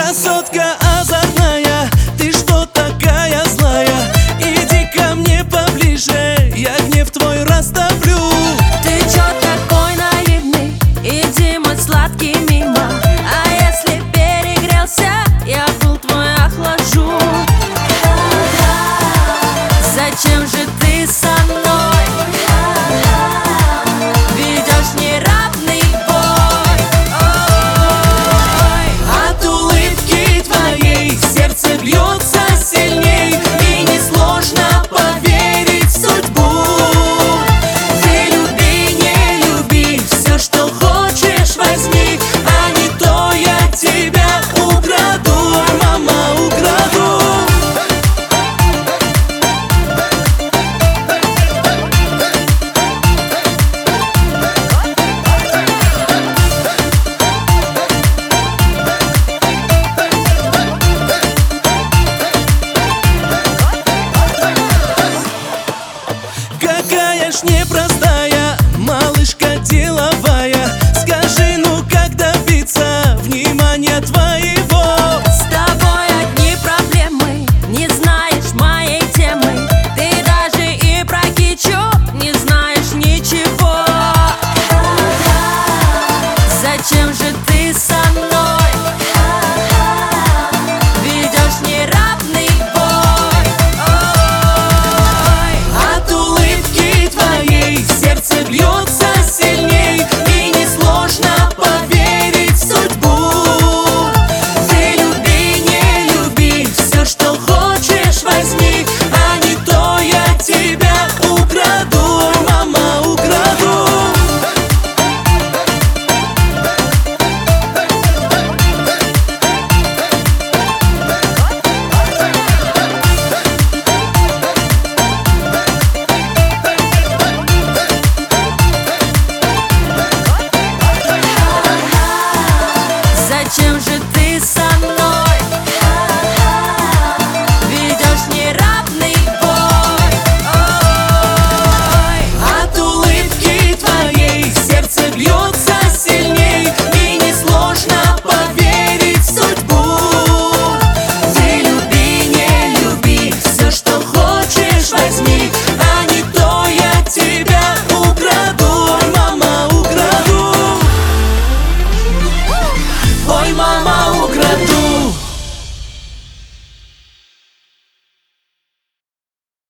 Красотка озорная, ты что такая злая? Иди ко мне поближе, я гнев твой растоплю. Ты чё такой наивный? Иди, мой сладкий, мимо. А если перегрелся, я пыл твой охлажу. Зачем же ты со мной ведёшь неравный бой? От улыбки твоей сердце бьется сильней, и несложно поверить в судьбу. Ты люби, не люби, все, что хочешь, возьми, а не то я тебя украду, мама, украду. Какая ж неправда